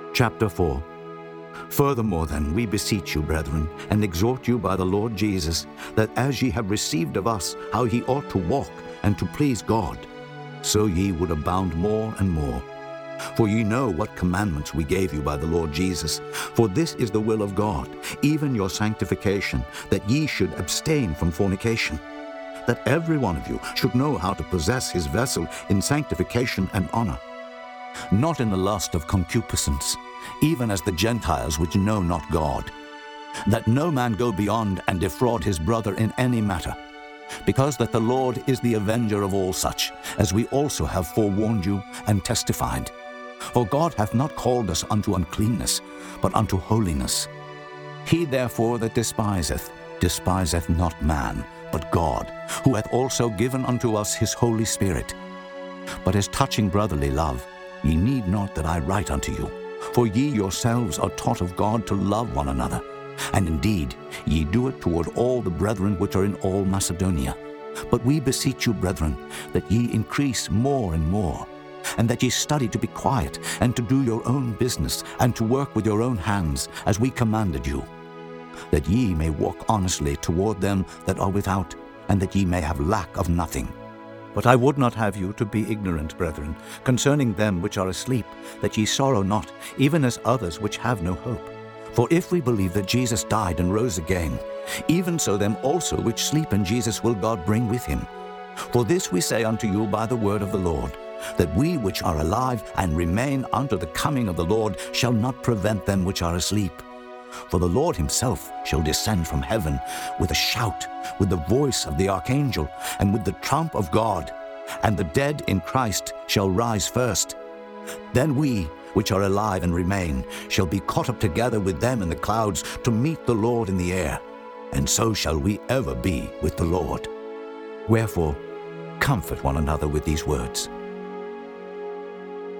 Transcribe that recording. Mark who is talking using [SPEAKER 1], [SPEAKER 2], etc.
[SPEAKER 1] Chapter 4. Furthermore then, we beseech you, brethren, and exhort you by the Lord Jesus, that as ye have received of us how ye ought to walk and to please God, so ye would abound more and more. For ye know what commandments we gave you by the Lord Jesus. For this is the will of God, even your sanctification, that ye should abstain from fornication, that every one of you should know how to possess his vessel in sanctification and honor, not in the lust of concupiscence, even as the Gentiles which know not God, that no man go beyond and defraud his brother in any matter, because that the Lord is the avenger of all such, as we also have forewarned you and testified. For God hath not called us unto uncleanness, but unto holiness. He therefore that despiseth not man, but God, who hath also given unto us his Holy Spirit. But as touching brotherly love, ye need not that I write unto you, for ye yourselves are taught of God to love one another. And indeed, ye do it toward all the brethren which are in all Macedonia. But we beseech you, brethren, that ye increase more and more, and that ye study to be quiet, and to do your own business, and to work with your own hands, as we commanded you, that ye may walk honestly toward them that are without, and that ye may have lack of nothing. But I would not have you to be ignorant, brethren, concerning them which are asleep, that ye sorrow not, even as others which have no hope. For if we believe that Jesus died and rose again, even so them also which sleep in Jesus will God bring with him. For this we say unto you by the word of the Lord, that we which are alive and remain unto the coming of the Lord shall not prevent them which are asleep. For the Lord himself shall descend from heaven with a shout, with the voice of the archangel, and with the trump of God, and the dead in Christ shall rise first. Then we, which are alive and remain, shall be caught up together with them in the clouds to meet the Lord in the air, and so shall we ever be with the Lord. Wherefore, comfort one another with these words.